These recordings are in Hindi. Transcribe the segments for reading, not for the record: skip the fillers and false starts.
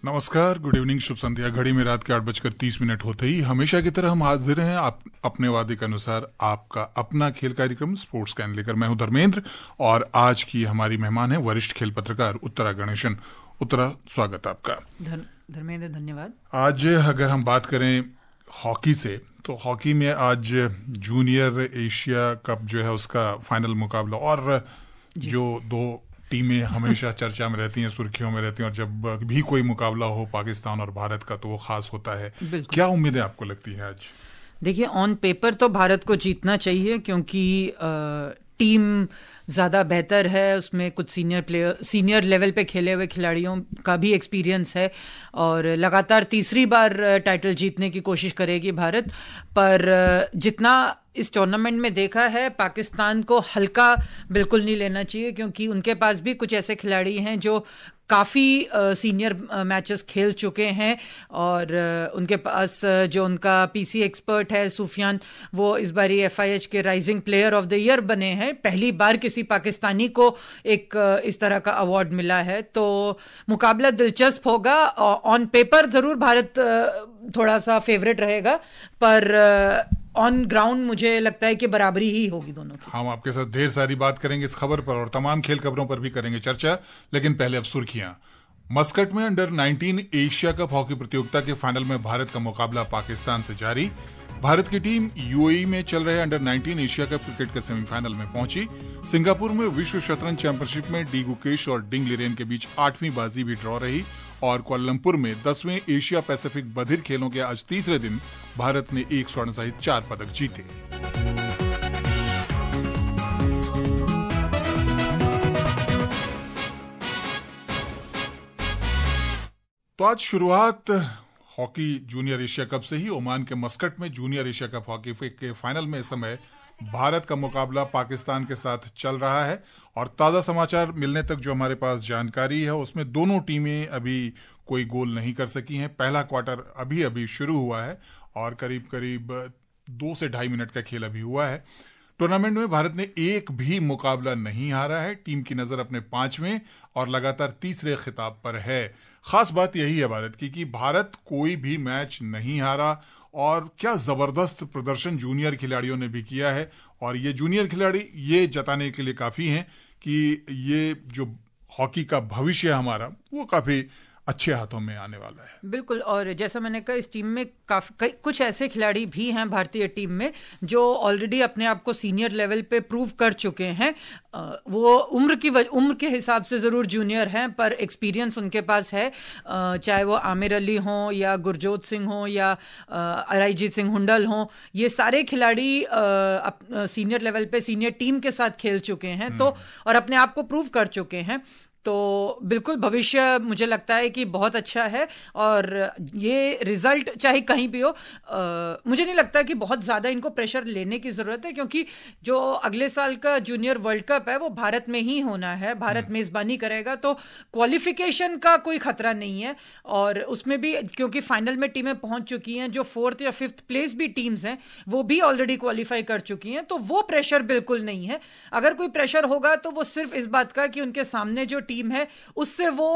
नमस्कार, गुड इवनिंग, शुभ संध्या। घड़ी में रात के 8:30 होते ही हमेशा की तरह हम हाजिर हैं आप अपने वादे के अनुसार आपका अपना खेल कार्यक्रम स्पोर्ट्स कैन लेकर। मैं हूं धर्मेंद्र और आज की हमारी मेहमान है वरिष्ठ खेल पत्रकार उत्तरा गणेशन। उत्तरा, स्वागत आपका। धर्मेंद्र, धन्यवाद। आज अगर हम बात करें हॉकी से, तो हॉकी में आज जूनियर एशिया कप जो है उसका फाइनल मुकाबला, और जो दो टीमें हमेशा चर्चा में रहती हैं, सुर्खियों में रहती हैं, और जब भी कोई मुकाबला हो पाकिस्तान और भारत का तो वो खास होता है। क्या उम्मीदें आपको लगती है आज? देखिए, ऑन पेपर तो भारत को जीतना चाहिए क्योंकि टीम ज़्यादा बेहतर है, उसमें कुछ सीनियर लेवल पे खेले हुए खिलाड़ियों का भी एक्सपीरियंस है और लगातार तीसरी बार टाइटल जीतने की कोशिश करेगी भारत। पर जितना इस टूर्नामेंट में देखा है, पाकिस्तान को हल्का बिल्कुल नहीं लेना चाहिए क्योंकि उनके पास भी कुछ ऐसे खिलाड़ी हैं जो काफ़ी सीनियर मैचेस खेल चुके हैं और उनके पास जो उनका पीसी एक्सपर्ट है सुफियान, वो इस बारी एफआईएच के rising player of the year बने हैं। पहली बार किसी पाकिस्तानी को एक इस तरह का अवार्ड मिला है, तो मुकाबला दिलचस्प होगा। ऑन पेपर ज़रूर भारत थोड़ा सा फेवरेट रहेगा, पर ऑन ग्राउंड मुझे लगता है कि बराबरी ही होगी दोनों की। हम आपके साथ ढेर सारी बात करेंगे इस खबर पर और तमाम खेल खबरों पर भी करेंगे चर्चा, लेकिन पहले अब सुर्खियां। मस्कट में अंडर 19 एशिया कप हॉकी प्रतियोगिता के फाइनल में भारत का मुकाबला पाकिस्तान से जारी। भारत की टीम यूएई में चल रहे अंडर 19 एशिया कप क्रिकेट के सेमीफाइनल में पहुंची। सिंगापुर में विश्व शतरंज चैंपियनशिप में डी गुकेश और डिंग लिरेन के बीच 8वीं बाजी भी ड्रॉ रही और कुआलालंपुर में 10वें एशिया पैसिफिक बधिर खेलों के आज तीसरे दिन भारत ने 1 स्वर्ण सहित 4 पदक जीते। तो आज शुरुआत हॉकी जूनियर एशिया कप से ही। ओमान के मस्कट में जूनियर एशिया कप हॉकी के फाइनल में इस समय भारत का मुकाबला पाकिस्तान के साथ चल रहा है और ताज़ा समाचार मिलने तक जो हमारे पास जानकारी है उसमें दोनों टीमें अभी कोई गोल नहीं कर सकी हैं। पहला क्वार्टर अभी शुरू हुआ है और करीब 2 से 2.5 मिनट का खेल अभी हुआ है। टूर्नामेंट में भारत ने एक भी मुकाबला नहीं हारा है। टीम की नज़र अपने 5वें और लगातार तीसरे खिताब पर है। खास बात यही है भारत की कि भारत कोई भी मैच नहीं हारा और क्या जबरदस्त प्रदर्शन जूनियर खिलाड़ियों ने भी किया है। और ये जूनियर खिलाड़ी ये जताने के लिए काफी हैं कि ये जो हॉकी का भविष्य है हमारा, वो काफी अच्छे हाथों में आने वाला है। बिल्कुल, और जैसा मैंने कहा, इस टीम में कुछ ऐसे खिलाड़ी भी हैं भारतीय टीम में जो ऑलरेडी अपने आप को सीनियर लेवल पे प्रूव कर चुके हैं। वो उम्र के हिसाब से ज़रूर जूनियर हैं, पर एक्सपीरियंस उनके पास है। चाहे वो आमिर अली हों या गुरजोत सिंह हों या अराईजीत सिंह हुंडल हों, ये सारे खिलाड़ी सीनियर लेवल पे सीनियर टीम के साथ खेल चुके हैं तो और अपने आप को प्रूव कर चुके हैं। तो बिल्कुल भविष्य मुझे लगता है कि बहुत अच्छा है और ये रिजल्ट चाहे कहीं भी हो, मुझे नहीं लगता कि बहुत ज़्यादा इनको प्रेशर लेने की ज़रूरत है क्योंकि जो अगले साल का जूनियर वर्ल्ड कप है वो भारत में ही होना है। भारत मेज़बानी करेगा तो क्वालिफिकेशन का कोई खतरा नहीं है और उसमें भी क्योंकि फाइनल में टीमें पहुंच चुकी हैं, जो 4th या 5th प्लेस भी टीम्स हैं वो भी ऑलरेडी क्वालिफाई कर चुकी हैं, तो वो प्रेशर बिल्कुल नहीं है। अगर कोई प्रेशर होगा तो वो सिर्फ इस बात का कि उनके सामने जो टीम है उससे वो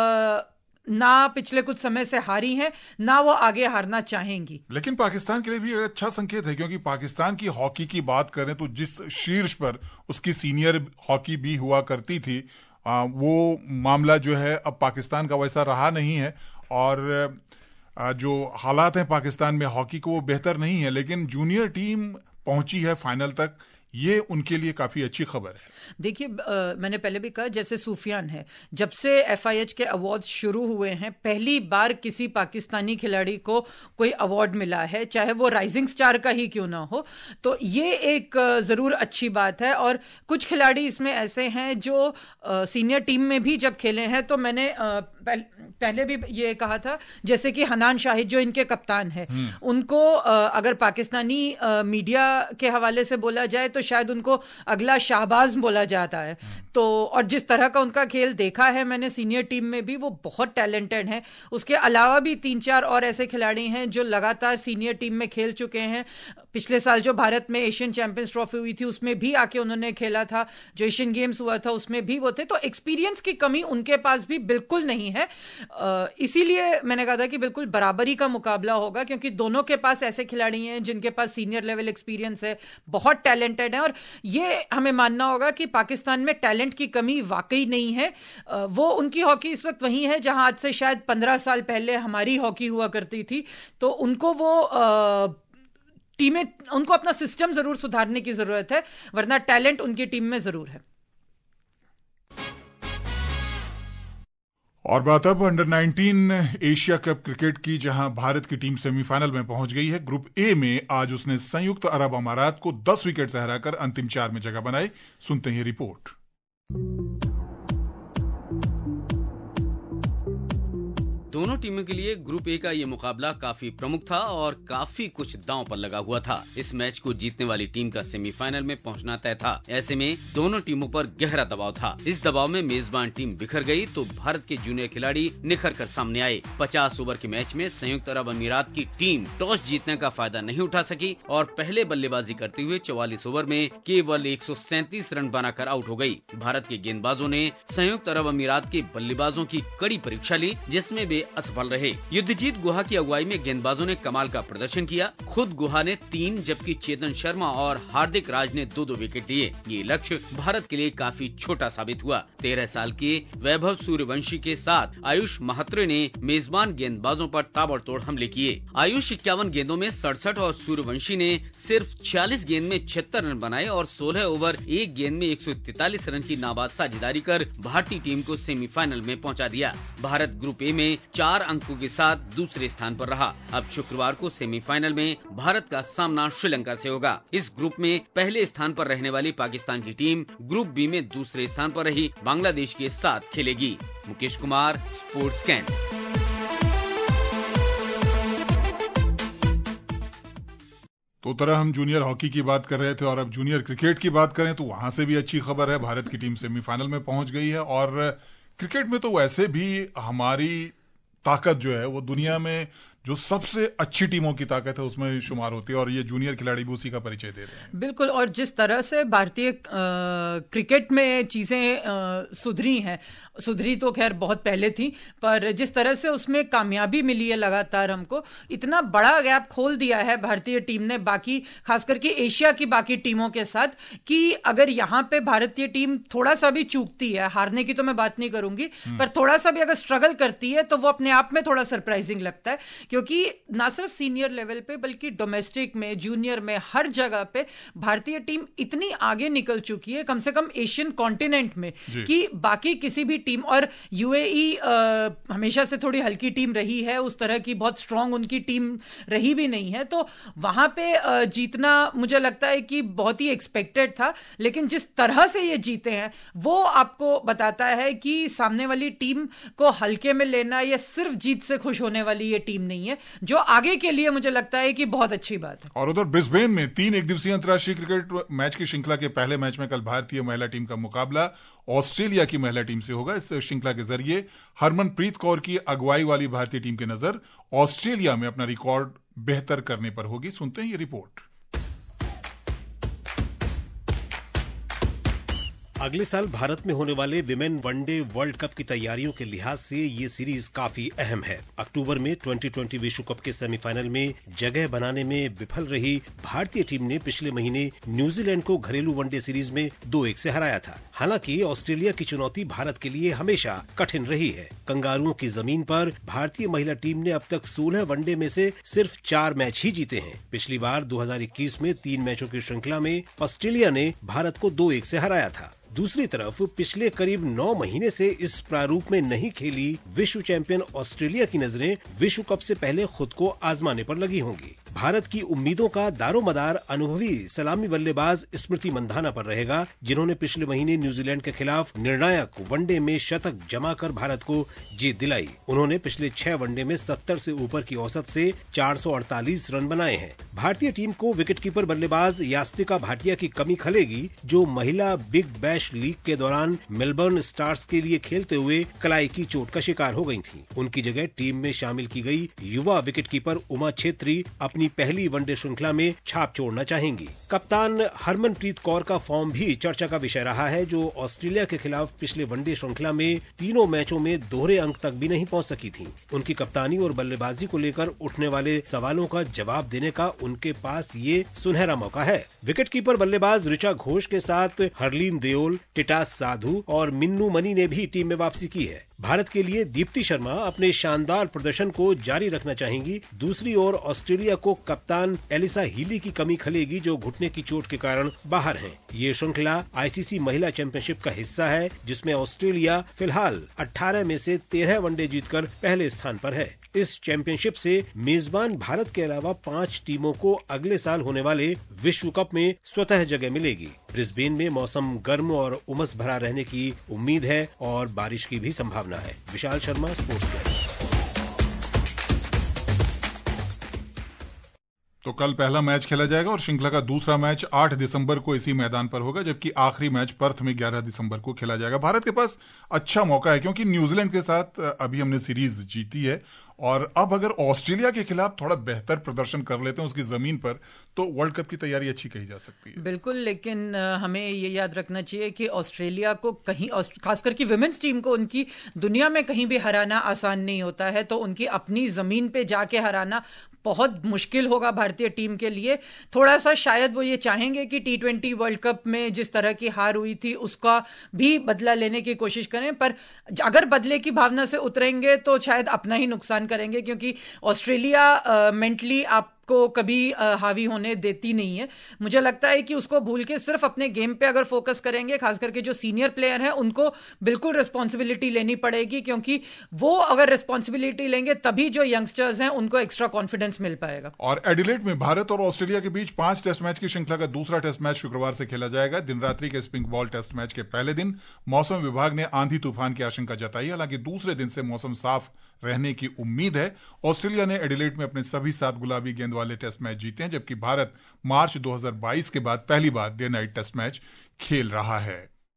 ना पिछले कुछ समय से हारी हैं, ना वो आगे हारना चाहेंगी। लेकिन पाकिस्तान के लिए भी अच्छा संकेत है क्योंकि पाकिस्तान की हॉकी की बात करें तो जिस शीर्ष पर उसकी सीनियर हॉकी भी हुआ करती थी, वो मामला जो है अब पाकिस्तान का वैसा रहा नहीं है और जो हालात हैं पाकिस्तान में हॉकी को वो बेहतर नहीं है। लेकिन जूनियर टीम पहुंची है फाइनल तक, ये उनके लिए काफी अच्छी खबर है। देखिए, मैंने पहले भी कहा, जैसे सूफियान है, जब से एफआईएच के अवार्ड्स शुरू हुए हैं पहली बार किसी पाकिस्तानी खिलाड़ी को कोई अवार्ड मिला है, चाहे वो राइजिंग स्टार का ही क्यों ना हो, तो ये एक जरूर अच्छी बात है। और कुछ खिलाड़ी इसमें ऐसे हैं जो सीनियर टीम में भी जब खेले हैं, तो मैंने पहले भी ये कहा था, जैसे कि हनान शाहिद जो इनके कप्तान है, उनको अगर पाकिस्तानी मीडिया के हवाले से बोला जाए तो तो शायद उनको अगला शाहबाज बोला जाता है। तो और जिस तरह का उनका खेल देखा है मैंने सीनियर टीम में भी, वो बहुत टैलेंटेड है। उसके अलावा भी 3-4 और ऐसे खिलाड़ी हैं जो लगातार सीनियर टीम में खेल चुके हैं। पिछले साल जो भारत में एशियन चैंपियंस ट्रॉफी हुई थी उसमें भी आके उन्होंने खेला था, जो एशियन गेम्स हुआ था उसमें भी वो थे। तो एक्सपीरियंस की कमी उनके पास भी बिल्कुल नहीं है। इसीलिए मैंने कहा था कि बिल्कुल बराबरी का मुकाबला होगा, क्योंकि दोनों के पास ऐसे खिलाड़ी हैं जिनके पास सीनियर लेवल एक्सपीरियंस है, बहुत टैलेंटेड है। और ये हमें मानना होगा कि पाकिस्तान में टैलेंट की कमी वाकई नहीं है। वो उनकी हॉकी इस वक्त वही है जहां आज से शायद 15 साल पहले हमारी हॉकी हुआ करती थी। तो उनको वो टीमें, उनको अपना सिस्टम जरूर सुधारने की जरूरत है, वरना टैलेंट उनकी टीम में जरूर है। और बात अब अंडर 19 एशिया कप क्रिकेट की, जहां भारत की टीम सेमीफाइनल में पहुंच गई है। ग्रुप ए में आज उसने संयुक्त अरब अमारात को 10 विकेट से हराकर अंतिम 4 में जगह बनाई। सुनते हैं रिपोर्ट। दोनों टीमों के लिए ग्रुप ए का ये मुकाबला काफी प्रमुख था और काफी कुछ दांव पर लगा हुआ था। इस मैच को जीतने वाली टीम का सेमीफाइनल में पहुंचना तय था। ऐसे में दोनों टीमों पर गहरा दबाव था। इस दबाव में मेजबान टीम बिखर गई तो भारत के जूनियर खिलाड़ी निखर कर सामने आए। 50 ओवर के मैच में संयुक्त अरब अमीरात की टीम टॉस जीतने का फायदा नहीं उठा सकी और पहले बल्लेबाजी करते हुए 44 ओवर में केवल 137 रन बनाकर आउट हो गई। भारत के गेंदबाजों ने संयुक्त अरब अमीरात के बल्लेबाजों की कड़ी परीक्षा ली, जिसमें वे असफल रहे। युद्धजीत गुहा की अगुवाई में गेंदबाजों ने कमाल का प्रदर्शन किया। खुद गुहा ने 3 जबकि चेतन शर्मा और हार्दिक राज ने 2-2 विकेट लिए। ये लक्ष्य भारत के लिए काफी छोटा साबित हुआ। 13 साल के वैभव सूर्यवंशी के साथ आयुष महात्रे ने मेजबान गेंदबाजों पर ताबड़तोड़ हमले किए। आयुष 51 गेंदों में 67 और सूर्यवंशी ने सिर्फ 46 गेंद में 76 रन बनाए और 16 ओवर 1 गेंद में 143 रन की नाबाद साझेदारी कर भारतीय टीम को सेमीफाइनल में पहुंचा दिया। भारत ग्रुप ए में 4 अंकों के साथ दूसरे स्थान पर रहा। अब शुक्रवार को सेमीफाइनल में भारत का सामना श्रीलंका से होगा। इस ग्रुप में पहले स्थान पर रहने वाली पाकिस्तान की टीम ग्रुप बी में दूसरे स्थान पर रही बांग्लादेश के साथ खेलेगी। Mukesh Kumar, sports camp. तो तरह हम जूनियर हॉकी की बात कर रहे थे और अब जूनियर क्रिकेट की बात करें तो वहां से भी अच्छी खबर है। भारत की टीम सेमीफाइनल में पहुंच गई है और क्रिकेट में तो वैसे भी हमारी ताकत जो है वो दुनिया में जो सबसे अच्छी टीमों की ताकत है उसमें शुमार होती है और ये जूनियर खिलाड़ी भी उसी का परिचय दे रहे हैं। बिल्कुल। और जिस तरह से भारतीय क्रिकेट में चीजें सुधरी तो खैर बहुत पहले थी, पर जिस तरह से उसमें कामयाबी मिली है लगातार, हमको इतना बड़ा गैप खोल दिया है भारतीय टीम ने बाकी, खास करके एशिया की बाकी टीमों के साथ, कि अगर यहाँ पे भारतीय टीम थोड़ा सा भी चूकती है, हारने की तो मैं बात नहीं करूंगी, पर थोड़ा सा भी अगर स्ट्रगल करती है तो वो अपने आप में थोड़ा सरप्राइजिंग लगता है। क्योंकि ना सिर्फ सीनियर लेवल पे बल्कि डोमेस्टिक में, जूनियर में, हर जगह पे भारतीय टीम इतनी आगे निकल चुकी है, कम से कम एशियन कॉन्टिनेंट में, कि बाकी किसी भी टीम, और यूएई हमेशा से थोड़ी हल्की टीम रही है, उस तरह की बहुत स्ट्रांग उनकी टीम रही भी नहीं है, तो वहां पे जीतना मुझे लगता है कि बहुत ही एक्सपेक्टेड था। लेकिन जिस तरह से ये जीते हैं वो आपको बताता है कि सामने वाली टीम को हल्के में लेना या सिर्फ जीत से खुश होने वाली ये टीम नहीं है, जो आगे के लिए मुझे लगता है कि बहुत अच्छी बात है। और उधर ब्रिस्बेन में 3 एक दिवसीय अंतर्राष्ट्रीय क्रिकेट मैच की श्रृंखला के पहले मैच में कल भारतीय महिला टीम का मुकाबला ऑस्ट्रेलिया की महिला टीम से होगा। इस श्रृंखला के जरिए हरमनप्रीत कौर की अगुवाई वाली भारतीय टीम की नजर ऑस्ट्रेलिया में अपना रिकॉर्ड बेहतर करने पर होगी। सुनते हैं ये रिपोर्ट। अगले साल भारत में होने वाले विमेन वनडे वर्ल्ड कप की तैयारियों के लिहाज से ये सीरीज काफी अहम है। अक्टूबर में 2020 विश्व कप के सेमीफाइनल में जगह बनाने में विफल रही भारतीय टीम ने पिछले महीने न्यूजीलैंड को घरेलू वनडे सीरीज में 2-1 से हराया था। हालांकि ऑस्ट्रेलिया की चुनौती भारत के लिए हमेशा कठिन रही है। कंगारुओं की जमीन पर भारतीय महिला टीम ने अब तक 16 वनडे में से सिर्फ 4 मैच ही जीते हैं। पिछली बार 2021 में 3 मैचों की श्रृंखला में ऑस्ट्रेलिया ने भारत को 2-1 से हराया था। दूसरी तरफ पिछले करीब 9 महीने से इस प्रारूप में नहीं खेली विश्व चैंपियन ऑस्ट्रेलिया की नजरें विश्व कप से पहले खुद को आजमाने पर लगी होंगी। भारत की उम्मीदों का दारोमदार अनुभवी सलामी बल्लेबाज स्मृति मंधाना पर रहेगा, जिन्होंने पिछले महीने न्यूजीलैंड के खिलाफ निर्णायक वनडे में शतक जमाकर भारत को जीत दिलाई। उन्होंने पिछले 6 वनडे में 70 से ऊपर की औसत से 448 रन बनाए हैं। भारतीय टीम को विकेटकीपर बल्लेबाज यास्तिका भाटिया की कमी खलेगी, जो महिला बिग बैश लीग के दौरान मेलबर्न स्टार्स के लिए खेलते हुए कलाई की चोट का शिकार हो गई थी। उनकी जगह टीम में शामिल की गई युवा विकेटकीपर उमा छेत्री अपनी पहली वनडे श्रृंखला में छाप छोड़ना चाहेंगी। कप्तान हरमनप्रीत कौर का फॉर्म भी चर्चा का विषय रहा है, जो ऑस्ट्रेलिया के खिलाफ पिछले वनडे श्रृंखला में तीनों मैचों में दोहरे अंक तक भी नहीं पहुंच सकी थी। उनकी कप्तानी और बल्लेबाजी को लेकर उठने वाले सवालों का जवाब देने का उनके पास ये सुनहरा मौका है। विकेटकीपर बल्लेबाज ऋचा घोष के साथ हरलीन देओल, टिटास साधु और मिन्नू मनी ने भी टीम में वापसी की है। भारत के लिए दीप्ति शर्मा अपने शानदार प्रदर्शन को जारी रखना चाहेंगी। दूसरी ओर ऑस्ट्रेलिया को कप्तान एलिसा हीली की कमी खलेगी, जो घुटने की चोट के कारण बाहर हैं। ये श्रृंखला आईसीसी महिला चैंपियनशिप का हिस्सा है, जिसमें ऑस्ट्रेलिया फिलहाल 18 में से 13 वनडे जीतकर पहले स्थान पर है। इस चैंपियनशिप से मेजबान भारत के अलावा 5 टीमों को अगले साल होने वाले विश्व कप में स्वतः जगह मिलेगी। ब्रिस्बेन में मौसम गर्म और उमस भरा रहने की उम्मीद है और बारिश की भी संभावना है। Vishal Sharma, sports desk. तो कल पहला मैच खेला जाएगा और श्रृंखला का दूसरा मैच 8 दिसंबर को इसी मैदान पर होगा, जबकि आखिरी मैच पर्थ में 11 दिसंबर को खेला जाएगा। भारत के पास अच्छा मौका है, क्योंकि न्यूजीलैंड के साथ अभी हमने सीरीज जीती है और अब अगर ऑस्ट्रेलिया के खिलाफ थोड़ा बेहतर प्रदर्शन कर लेते हैं उसकी जमीन पर, तो वर्ल्ड कप की तैयारी अच्छी कही जा सकती है। बिल्कुल, लेकिन हमें ये याद रखना चाहिए कि ऑस्ट्रेलिया को कहीं, खासकर की विमेंस टीम को उनकी दुनिया में कहीं भी हराना आसान नहीं होता है, तो उनकी अपनी जमीन पे जाके हराना बहुत मुश्किल होगा भारतीय टीम के लिए। थोड़ा सा शायद वो ये चाहेंगे कि T20 वर्ल्ड कप में जिस तरह की हार हुई थी उसका भी बदला लेने की कोशिश करें, पर अगर बदले की भावना से उतरेंगे तो शायद अपना ही नुकसान करेंगे, क्योंकि ऑस्ट्रेलिया मेंटली आपको कभी हावी होने देती नहीं है। मुझे लगता है कि उसको भूल के सिर्फ अपने गेम पे अगर फोकस करेंगे, खास करके जो सीनियर प्लेयर हैं उनको बिल्कुल रिस्पॉन्सिबिलिटी लेनी पड़ेगी, क्योंकि वो अगर रिस्पॉन्सिबिलिटी लेंगे तभी जो यंगस्टर्स हैं उनको एक्स्ट्रा कॉन्फिडेंस मिल पाएगा। और एडिलेड में भारत और ऑस्ट्रेलिया के बीच 5 टेस्ट मैच की श्रृंखला का दूसरा टेस्ट मैच शुक्रवार से खेला जाएगा। दिन रात्रि के स्पिंक बॉल टेस्ट मैच के पहले दिन मौसम विभाग ने आंधी तूफान की आशंका जताई, हालांकि दूसरे दिन से मौसम साफ रहने की उम्मीद है। ऑस्ट्रेलिया ने एडिलेड में अपने सभी 7 गुलाबी गेंद वाले टेस्ट मैच जीते हैं, जबकि भारत मार्च 2022 के बाद पहली बार डे नाइट टेस्ट मैच खेल रहा है।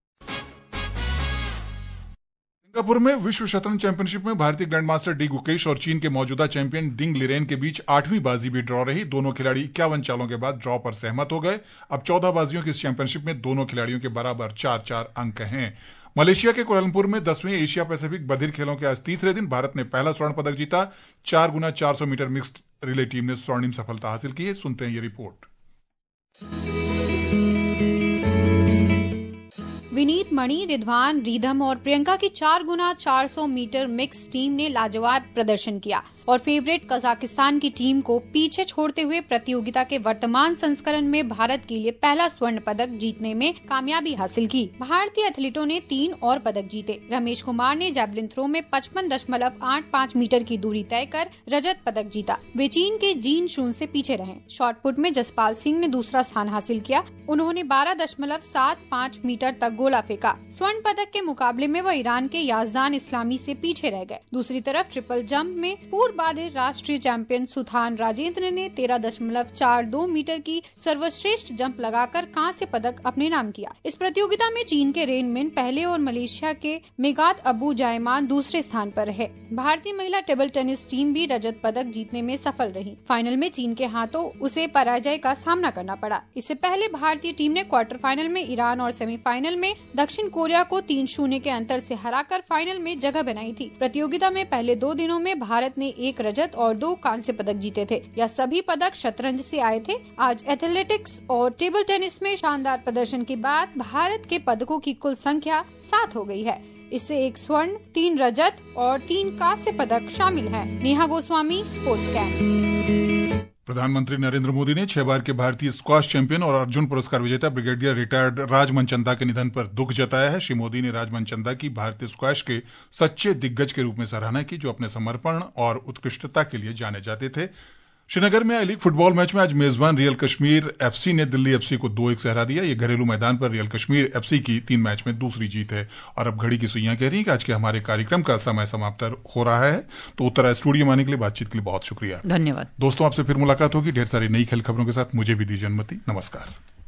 सिंगापुर में विश्व शतरंज चैंपियनशिप में भारतीय ग्रैंडमास्टर डी गुकेश और चीन के मौजूदा चैंपियन डिंग लिरेन के बीच 8वीं बाजी भी ड्रॉ रही। दोनों खिलाड़ी 51 चालों के बाद ड्रॉ पर सहमत हो गए। अब 14 बाजियों की इस चैंपियनशिप में दोनों खिलाड़ियों के बराबर 4-4 अंक हैं। मलेशिया के कोलंबपुर में 10वें एशिया पैसिफिक बधिर खेलों के आज तीसरे दिन भारत ने पहला स्वर्ण पदक जीता। 4x400 metre mixed relay team ने स्वर्णिम सफलता हासिल की है। सुनते हैं ये रिपोर्ट। विनीत, मणि, रिधवान, रिधम और प्रियंका की 4x400 मीटर मिक्स टीम ने लाजवाब प्रदर्शन किया और फेवरेट कजाकिस्तान की टीम को पीछे छोड़ते हुए प्रतियोगिता के वर्तमान संस्करण में भारत के लिए पहला स्वर्ण पदक जीतने में कामयाबी हासिल की। भारतीय एथलीटों ने 3 और पदक जीते। रमेश कुमार ने जैवलिन थ्रो में 55.85 मीटर की दूरी तय कर रजत पदक जीता। वे चीन के जीन शून से पीछे रहे। शॉटपुट में जसपाल सिंह ने दूसरा स्थान हासिल किया। उन्होंने 12.75 मीटर तक गोला फेंका। स्वर्ण पदक के मुकाबले में वह ईरान के याजदान इस्लामी से पीछे रह गए। दूसरी तरफ ट्रिपल जंप में पूर्व बाधिर राष्ट्रीय चैंपियन सुथान राजेंद्र ने 13.42 मीटर की सर्वश्रेष्ठ जंप लगाकर कांस्य पदक अपने नाम किया। इस प्रतियोगिता में चीन के रेन मिन पहले और मलेशिया के मेगात अबू जायमान दूसरे स्थान पर है। भारतीय महिला टेबल टेनिस टीम भी रजत पदक जीतने में सफल रही। फाइनल में चीन के हाथों उसे पराजय का सामना करना पड़ा। इससे पहले भारतीय टीम ने क्वार्टर फाइनल में ईरान और सेमीफाइनल में दक्षिण कोरिया को 3-0 के अंतर से हराकर फाइनल में जगह बनाई थी। प्रतियोगिता में पहले 2 दिनों में भारत ने 1 रजत और 2 कांस्य पदक जीते थे। यह सभी पदक शतरंज से आए थे। आज एथलेटिक्स और टेबल टेनिस में शानदार प्रदर्शन के बाद भारत के पदकों की कुल संख्या 7 हो गई है। इससे 1 स्वर्ण, 3 रजत और 3 कांस्य पदक शामिल हैं। Neha Goswami, sports camp. प्रधानमंत्री नरेंद्र मोदी ने 6 बार के भारतीय स्क्वाश चैंपियन और अर्जुन पुरस्कार विजेता ब्रिगेडियर रिटायर्ड राज मनचंदा के निधन पर दुख जताया है। श्री मोदी ने राज मनचंदा की भारतीय स्क्वाश के सच्चे दिग्गज के रूप में सराहना की, जो अपने समर्पण और उत्कृष्टता के लिए जाने जाते थे। श्रीनगर में आई लीग फुटबॉल मैच में आज मेजबान रियल कश्मीर एफसी ने दिल्ली एफसी को 2-1 से हरा दिया। ये घरेलू मैदान पर रियल कश्मीर एफसी की 3 मैच में दूसरी जीत है। और अब घड़ी की सुइयां कह रही हैं कि आज के हमारे कार्यक्रम का समय समाप्त हो रहा है। तो उत्तरा स्टूडियो में आने के लिए, बातचीत के लिए बहुत शुक्रिया। धन्यवाद। दोस्तों, आपसे फिर मुलाकात होगी ढेर सारी नई खेल खबरों के साथ। मुझे भी दीजिए अनुमति। नमस्कार।